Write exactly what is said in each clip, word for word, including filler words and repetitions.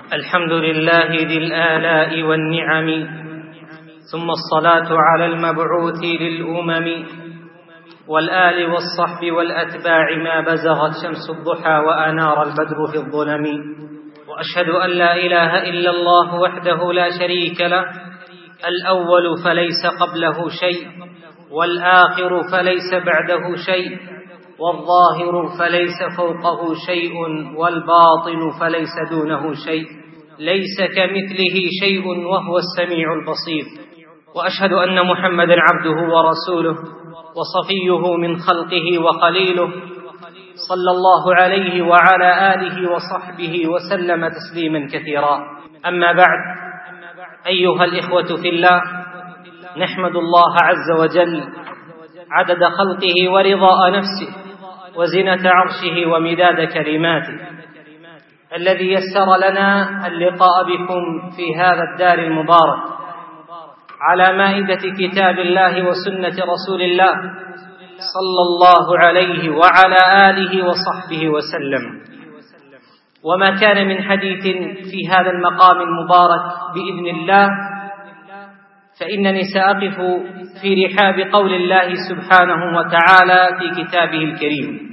الحمد لله ذي الآلاء والنعم، ثم الصلاة على المبعوث للأمم، والآل والصحب والأتباع ما بزغت شمس الضحى وأنار البدر في الظلم. وأشهد أن لا إله إلا الله وحده لا شريك له، الأول فليس قبله شيء، والآخر فليس بعده شيء، والظاهر فليس فوقه شيء، والباطن فليس دونه شيء، ليس كمثله شيء وهو السميع البصير. وأشهد أن محمدًا عبده ورسوله وصفيه من خلقه وخليله، صلى الله عليه وعلى آله وصحبه وسلم تسليما كثيرا. أما بعد، أيها الإخوة في الله، نحمد الله عز وجل عدد خلقه ورضاء نفسه وزنة عرشه ومداد كلماته، الذي يسر لنا اللقاء بكم في هذا الدار المبارك على مائدة كتاب الله وسنة رسول الله صلى الله عليه وعلى آله وصحبه وسلم. وما كان من حديث في هذا المقام المبارك بإذن الله، فإنني سأقف في رحاب قول الله سبحانه وتعالى في كتابه الكريم: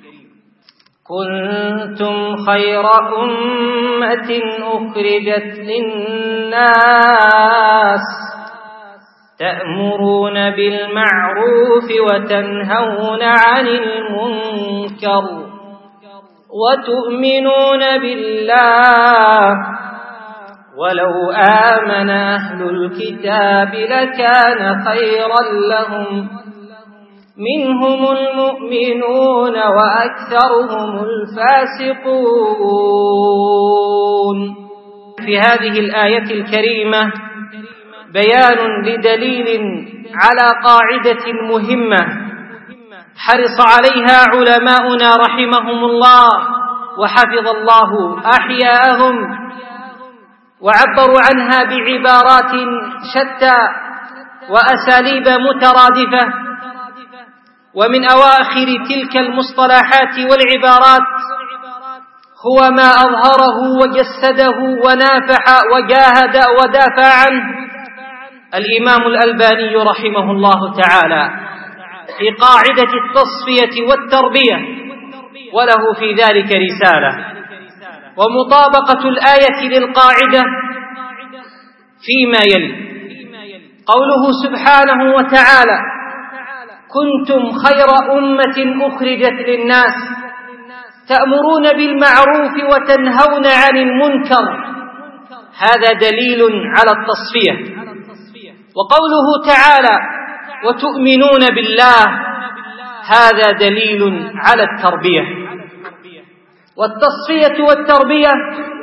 كنتم خير أمة أخرجت للناس تأمرون بالمعروف وتنهون عن المنكر وتؤمنون بالله، ولو آمن أهل الكتاب لكان خيرا لهم، منهم المؤمنون وأكثرهم الفاسقون. في هذه الآية الكريمة بيان لدليل على قاعدة مهمة حرص عليها علماؤنا رحمهم الله وحفظ الله أحياءهم، وعبروا عنها بعبارات شتى وأساليب مترادفة. ومن أواخر تلك المصطلحات والعبارات هو ما أظهره وجسده ونافح وجاهد ودافع عنه الإمام الألباني رحمه الله تعالى في قاعدة التصفية والتربية، وله في ذلك رسالة. ومطابقة الآية للقاعدة فيما يلي: قوله سبحانه وتعالى: كنتم خير أمة أخرجت للناس تأمرون بالمعروف وتنهون عن المنكر، هذا دليل على التصفية. وقوله تعالى: وتؤمنون بالله، هذا دليل على التربية. والتصفية والتربية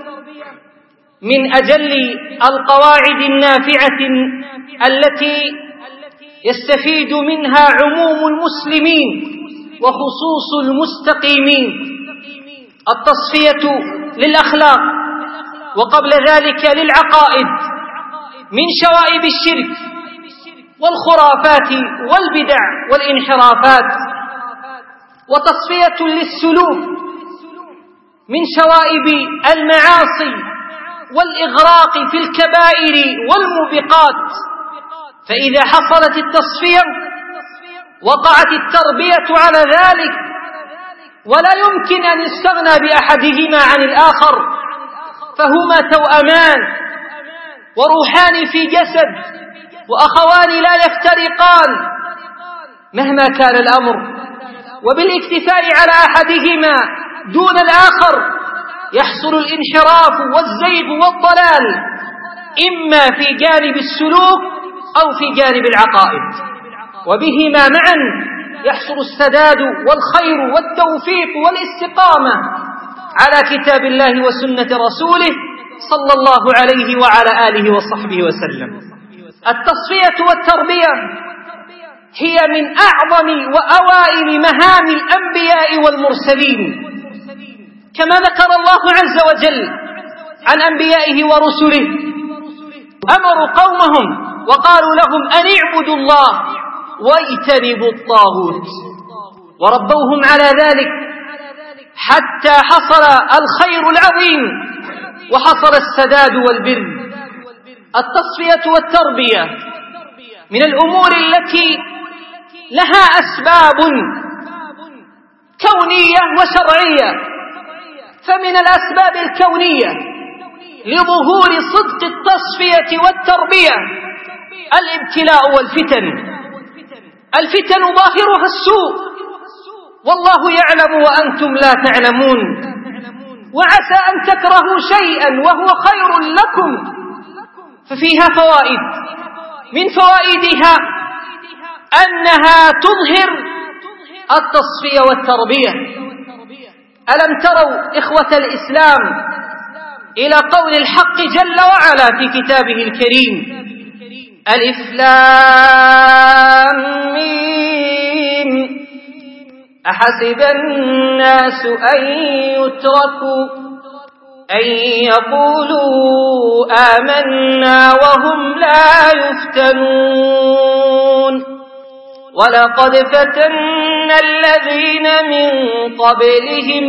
من أجل القواعد النافعة التي يستفيد منها عموم المسلمين وخصوص المستقيمين. التصفية للأخلاق، وقبل ذلك للعقائد من شوائب الشرك والخرافات والبدع والانحرافات، وتصفية للسلوك من شوائب المعاصي والإغراق في الكبائر والموبقات. فإذا حصلت التصفية وقعت التربية على ذلك، ولا يمكن أن يستغنى بأحدهما عن الآخر، فهما توأمان وروحان في جسد وأخوان لا يفترقان مهما كان الأمر. وبالاكتفاء على أحدهما دون الآخر يحصل الانحراف والزيغ والضلال، إما في جانب السلوك أو في جانب العقائد، وبهما معا يحصل السداد والخير والتوفيق والاستقامة على كتاب الله وسنة رسوله صلى الله عليه وعلى آله وصحبه وسلم. التصفية والتربية هي من أعظم وأوائل مهام الأنبياء والمرسلين، كما ذكر الله عز وجل عن أنبيائه ورسله: أمروا قومهم وقالوا لهم أن اعبدوا الله واجتنبوا الطاغوت، وربوهم على ذلك حتى حصل الخير العظيم وحصل السداد والبر. التصفية والتربية من الأمور التي لها أسباب كونية وشرعية. فمن الأسباب الكونية لظهور صدق التصفية والتربية الابتلاء والفتن. الفتن ظاهرها السوء والله يعلم وأنتم لا تعلمون، وعسى أن تكرهوا شيئا وهو خير لكم، ففيها فوائد. من فوائدها أنها تظهر التصفية والتربية. ألم تروا إخوة الإسلام إلى قول الحق جل وعلا في كتابه الكريم: ألف لام ميم أحسب الناس أن يتركوا أن يقولوا آمنا وهم لا يفتنون ولقد فتنا الذين من قبلهم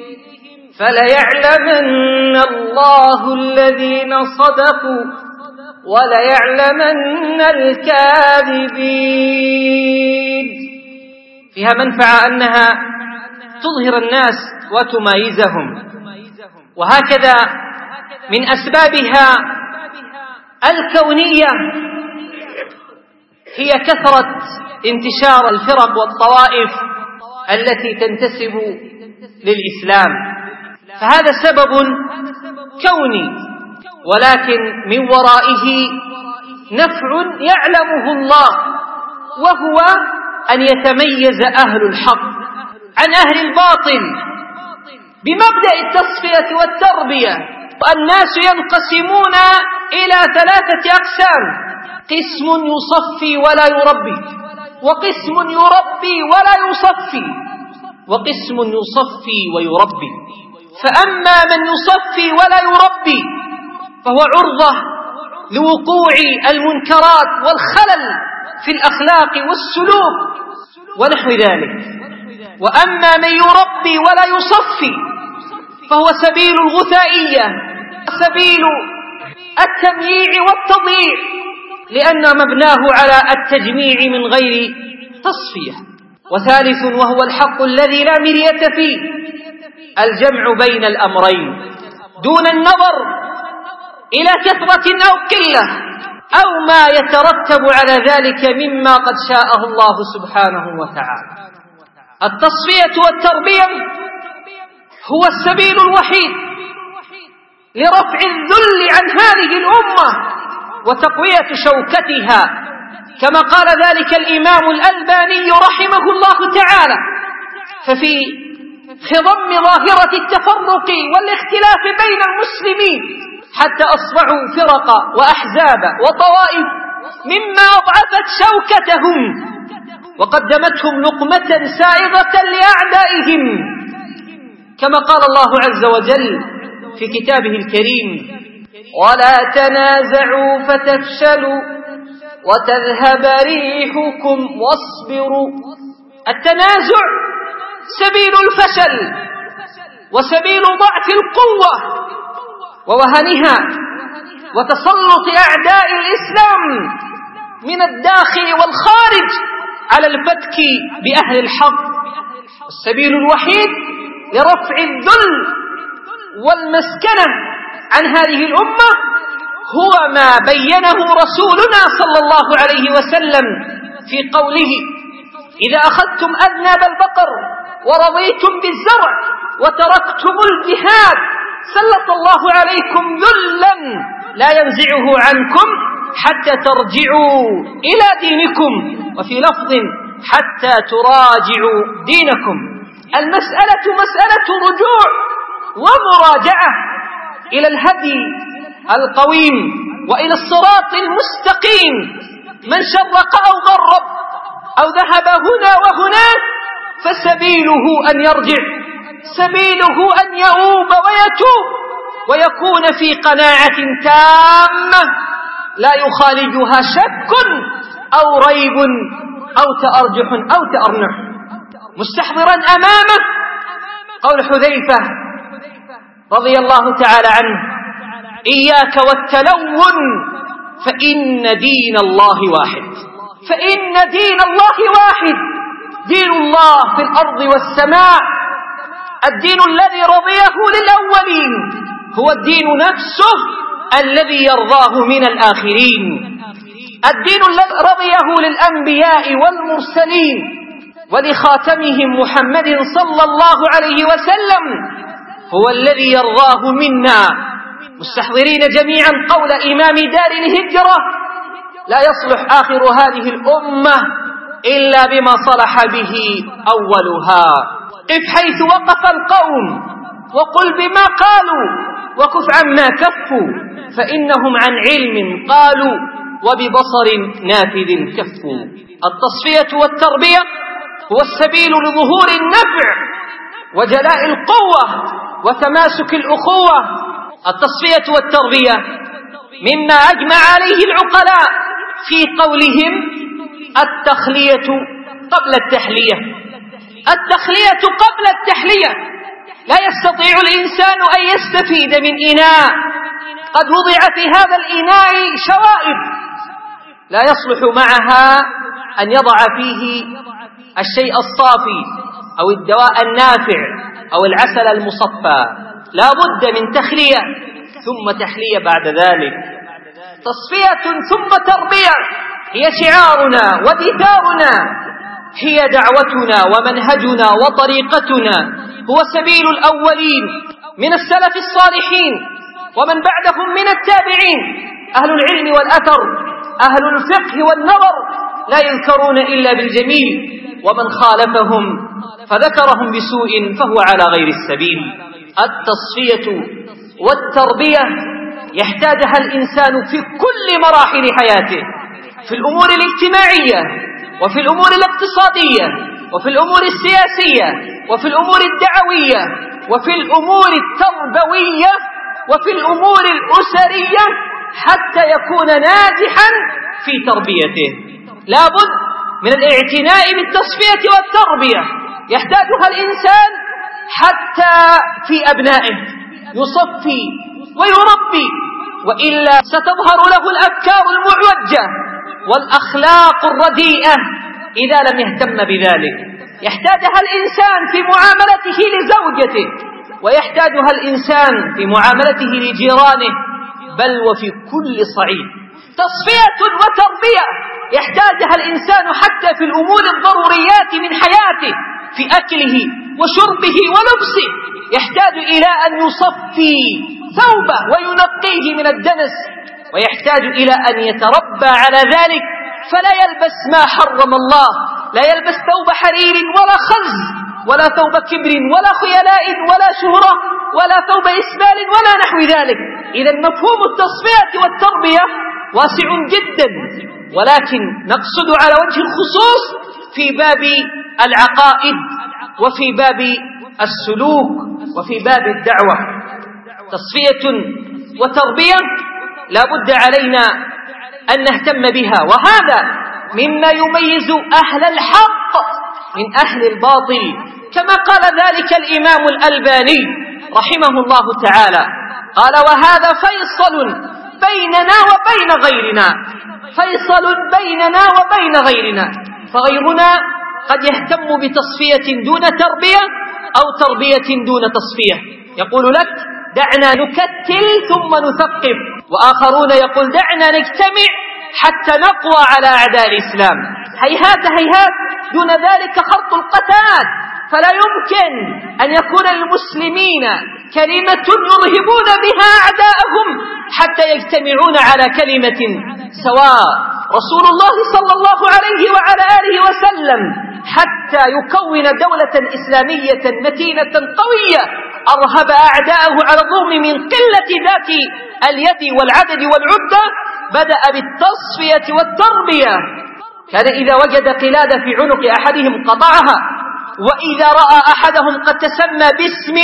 فليعلمن الله الذين صدقوا وليعلمن الكاذبين. فيها منفعة أنها تظهر الناس وتميزهم. وهكذا من أسبابها الكونية هي كثرة انتشار الفرق والطوائف التي تنتسب للإسلام، فهذا سبب كوني، ولكن من ورائه نفع يعلمه الله، وهو أن يتميز أهل الحق عن أهل الباطل بمبدأ التصفية والتربية. والناس ينقسمون إلى ثلاثة أقسام: قسم يصفي ولا يربي، وقسم يربي ولا يصفي، وقسم يصفي ويربي. فأما من يصفي ولا يربي فهو عرضة لوقوع المنكرات والخلل في الأخلاق والسلوك ونحو ذلك. وأما من يربي ولا يصفي فهو سبيل الغثائية، سبيل التمييع والتضييع، لأن مبناه على التجميع من غير تصفية. وثالث وهو الحق الذي لا مرية فيه، الجمع بين الأمرين دون النظر إلى كثرة أو قلة أو ما يترتب على ذلك مما قد شاءه الله سبحانه وتعالى. التصفية والتربية هو السبيل الوحيد لرفع الذل عن هذه الأمة وتقوية شوكتها، كما قال ذلك الإمام الألباني رحمه الله تعالى: ففي خضم ظاهرة التفرق والاختلاف بين المسلمين حتى أصبحوا فرق وأحزاب وطوائف مما أضعفت شوكتهم وقدمتهم لقمة سائغة لأعدائهم، كما قال الله عز وجل في كتابه الكريم: ولا تنازعوا فتفشلوا وتذهب ريحكم واصبروا. التنازع سبيل الفشل وسبيل ضعف القوة ووهنها وتسلط أعداء الإسلام من الداخل والخارج على الفتك بأهل الحق. السبيل الوحيد لرفع الذل والمسكنة عن هذه الأمة هو ما بينه رسولنا صلى الله عليه وسلم في قوله: إذا أخذتم أذناب البقر ورضيتم بالزرع وتركتم الجهاد سلط الله عليكم ذلا لا ينزعه عنكم حتى ترجعوا إلى دينكم، وفي لفظ حتى تراجعوا دينكم. المسألة مسألة رجوع ومراجعة إلى الهدي القويم وإلى الصراط المستقيم. من شرق أو غرب أو ذهب هنا وهناك فسبيله أن يرجع، سبيله أن يؤوب ويتوب ويكون في قناعة تامة لا يخالجها شك أو ريب أو تأرجح أو تأرنح، مستحضرا أمامه قول حذيفة رضي الله تعالى عنه: إياك والتلون فإن دين الله واحد، فإن دين الله واحد، دين الله في الأرض والسماء. الدين الذي رضيه للأولين هو الدين نفسه الذي يرضاه من الآخرين. الدين الذي رضيه للأنبياء والمرسلين ولخاتمهم محمد صلى الله عليه وسلم هو الذي يرضاه منا، مستحضرين جميعا قول إمام دار الهجرة: لا يصلح آخر هذه الأمة إلا بما صلح به أولها. قف حيث وقف القوم وقل بما قالوا وكف عما كفوا، فإنهم عن علم قالوا وببصر نافذ كفوا. التصفية والتربية هو السبيل لظهور النفع وجلاء القوة وتماسك الأخوة. التصفية والتربية مما أجمع عليه العقلاء في قولهم: التخلية قبل التحلية، التخلية قبل التحلية. لا يستطيع الإنسان أن يستفيد من إناء قد وضع في هذا الإناء شوائب لا يصلح معها أن يضع فيه الشيء الصافي أو الدواء النافع أو العسل المصفى. لا بد من تخلية ثم تحلية بعد ذلك. تصفية ثم تربية هي شعارنا ودثارنا، هي دعوتنا ومنهجنا وطريقتنا، هو سبيل الأولين من السلف الصالحين ومن بعدهم من التابعين. أهل العلم والأثر، أهل الفقه والنظر لا يذكرون إلا بالجميل، ومن خالفهم فذكرهم بسوء فهو على غير السبيل. التصفية والتربية يحتاجها الإنسان في كل مراحل حياته، في الأمور الاجتماعية وفي الأمور الاقتصادية وفي الأمور السياسية وفي الأمور الدعوية وفي الأمور التربوية وفي الأمور الأسرية حتى يكون ناجحا في تربيته. لا بد من الاعتناء بالتصفية والتربية، يحتاجها الإنسان حتى في أبنائه، يصفي ويربي، وإلا ستظهر له الأفكار المعوجة والأخلاق الرديئة إذا لم يهتم بذلك. يحتاجها الإنسان في معاملته لزوجته، ويحتاجها الإنسان في معاملته لجيرانه، بل وفي كل صعيد. تصفية وتربية يحتاجها الإنسان حتى في الأمور الضروريات من حياته، في أكله وشربه ولبسه، يحتاج إلى أن يصفي ثوبه وينقيه من الدنس، ويحتاج إلى أن يتربى على ذلك فلا يلبس ما حرم الله، لا يلبس ثوب حرير ولا خز ولا ثوب كبر ولا خيلاء ولا شهرة ولا ثوب إسبال ولا نحو ذلك. إذا مفهوم التصفية والتربية واسع جدا، ولكن نقصد على وجه الخصوص في باب العقائد وفي باب السلوك وفي باب الدعوة. تصفية وتربية لا بد علينا أن نهتم بها، وهذا مما يميز أهل الحق من أهل الباطل، كما قال ذلك الإمام الألباني رحمه الله تعالى، قال: وهذا فيصل بيننا وبين غيرنا، فيصل بيننا وبين غيرنا، فغيرنا قد يهتم بتصفية دون تربية أو تربية دون تصفية، يقول لك: دعنا نكتل ثم نثقف، وآخرون يقول: دعنا نجتمع حتى نقوى على أعداء الإسلام. هيهات هيهات، دون ذلك خرط القتال. فلا يمكن أن يكون المسلمين كلمة يرهبون بها أعداءهم حتى يجتمعون على كلمة سواء. رسول الله صلى الله عليه وعلى آله وسلم حتى يكون دولة إسلامية متينة قوية أرهب أعداءه على الرغم من قلة ذات اليد والعدد والعدة، بدأ بالتصفية والتربية. كان إذا وجد قلادة في عنق أحدهم قطعها، وإذا رأى أحدهم قد تسمى باسم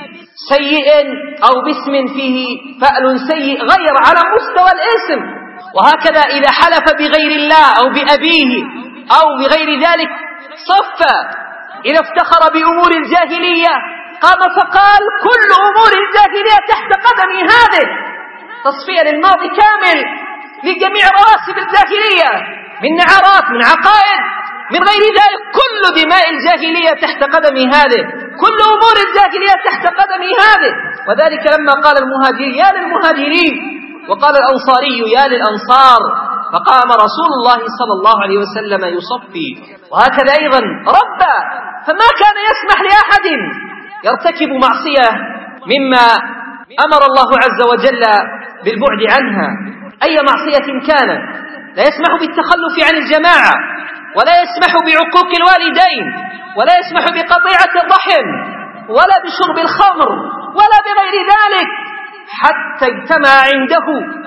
سيء أو باسم فيه فأل سيء غير على مستوى الاسم. وهكذا إذا حلف بغير الله أو بأبيه أو بغير ذلك صفى. إذا افتخر بأمور الجاهلية قام فقال: كل أمور الجاهلية تحت قدمي هذه. تصفية للماضي كامل لجميع رواسب الجاهلية من نعرات، من عقائد، من غير ذلك. كل دماء الجاهلية تحت قدم هذه، كل أمور الجاهلية تحت قدم هذه. وذلك لما قال المهاجرين يا للمهاجرين وقال الأنصاري يا للأنصار، فقام رسول الله صلى الله عليه وسلم يصفي. وهكذا أيضا ربا، فما كان يسمح لأحد يرتكب معصية مما أمر الله عز وجل بالبعد عنها، أي معصية كانت. لا يسمح بالتخلف عن الجماعة، ولا يسمح بعقوق الوالدين، ولا يسمح بقطيعة الرحم، ولا بشرب الخمر، ولا بغير ذلك، حتى اجتمع عنده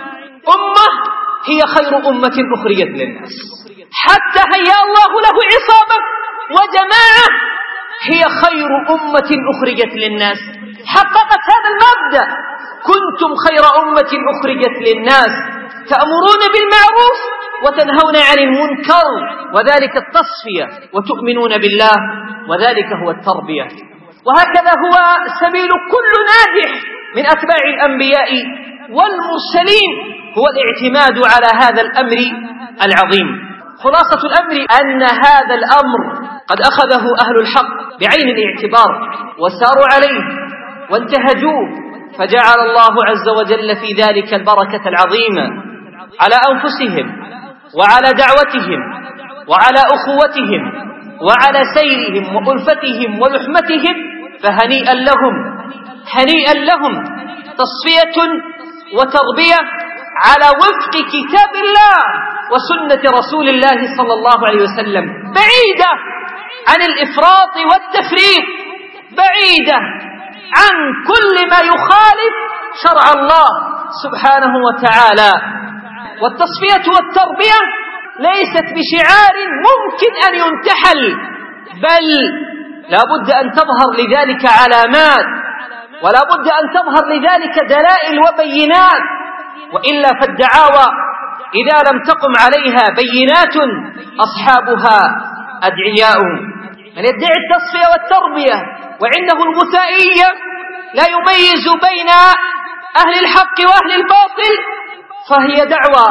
أمة هي خير أمة أخرجت للناس، حتى هيا الله له عصابة وجماعة هي خير أمة أخرجت للناس، حققت هذا المبدأ: كنتم خير أمة أخرجت للناس تأمرون بالمعروف وتنهون عن المنكر، وذلك التصفية، وتؤمنون بالله، وذلك هو التربية. وهكذا هو سبيل كل ناجح من أتباع الأنبياء والمرسلين، هو الاعتماد على هذا الأمر العظيم. خلاصة الأمر أن هذا الأمر قد أخذه أهل الحق بعين الاعتبار وساروا عليه وانتهجوه، فجعل الله عز وجل في ذلك البركة العظيمة على أنفسهم وعلى دعوتهم وعلى أخوتهم وعلى سيرهم وألفتهم ولحمتهم، فهنيئا لهم، هنيئا لهم، تصفية وتربية على وفق كتاب الله وسنة رسول الله صلى الله عليه وسلم، بعيدة عن الإفراط والتفريط، بعيدة عن كل ما يخالف شرع الله سبحانه وتعالى. والتصفية والتربية ليست بشعار ممكن أن ينتحل، بل لا بد أن تظهر لذلك علامات، ولا بد أن تظهر لذلك دلائل وبينات، وإلا فالدعاوى إذا لم تقم عليها بينات أصحابها أدعياء. من يدعي التصفية والتربية وعنده الغثائية لا يميز بين أهل الحق وأهل الباطل، فهي دعوة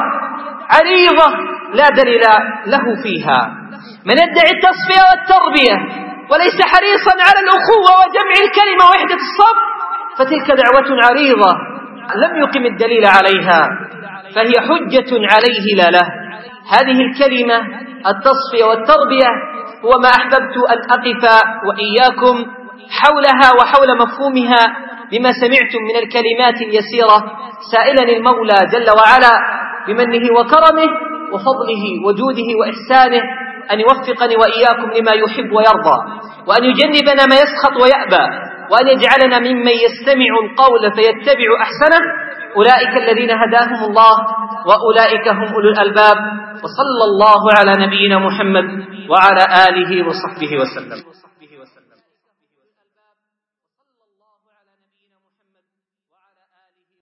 عريضة لا دليل له فيها. من يدعي التصفية والتربية وليس حريصا على الأخوة وجمع الكلمة ووحدة الصف، فتلك دعوة عريضة لم يقم الدليل عليها، فهي حجة عليه لا له. هذه الكلمة التصفية والتربية هو ما أحببت أن أقف وإياكم حولها وحول مفهومها بما سمعتم من الكلمات اليسيرة، سائلا المولى جل وعلا بمنه وكرمه وفضله وجوده وإحسانه أن يوفقني وإياكم لما يحب ويرضى، وأن يجنبنا ما يسخط ويأبى، وأن يجعلنا ممن يستمع القول فيتبع أحسنه. أولئك الذين هداهم الله وأولئك هم أولو الألباب. وصلى الله على نبينا محمد وعلى آله وصحبه وسلم.